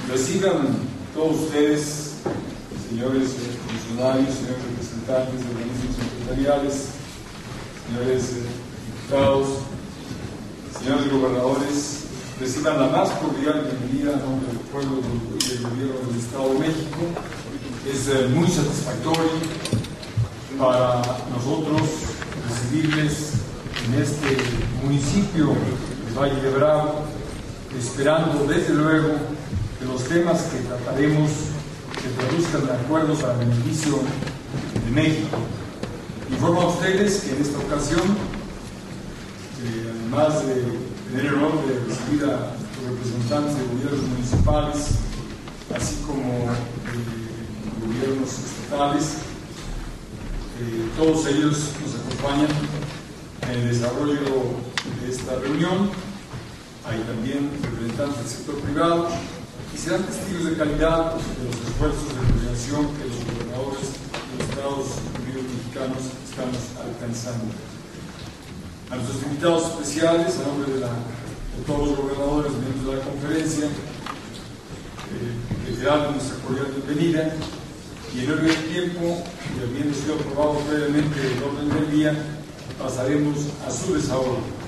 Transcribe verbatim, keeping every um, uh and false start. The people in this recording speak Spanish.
Reciban todos ustedes, señores funcionarios, señores representantes de organismos empresariales, señores diputados, señores gobernadores, reciban la más cordial bienvenida a nombre del pueblo y del gobierno del Estado de México. Es muy satisfactorio para nosotros recibirles en este municipio de Valle de Bravo, esperando desde luego que los temas que trataremos se traduzcan en acuerdos para beneficio de México. Informo a ustedes que en esta ocasión, eh, además de tener el honor de recibir a los representantes de gobiernos municipales, así como de gobiernos estatales, eh, todos ellos nos acompañan en el desarrollo de esta reunión. Hay también representantes del sector privado y serán testigos de calidad de los esfuerzos de coordinación que los gobernadores de los Estados Unidos mexicanos estamos alcanzando. A nuestros invitados especiales, a nombre de, la, de todos los gobernadores miembros de la conferencia, eh, reiteramos nuestra cordial bienvenida y en orden del tiempo, y habiendo sido aprobado previamente el orden del día, pasaremos a su desahogo.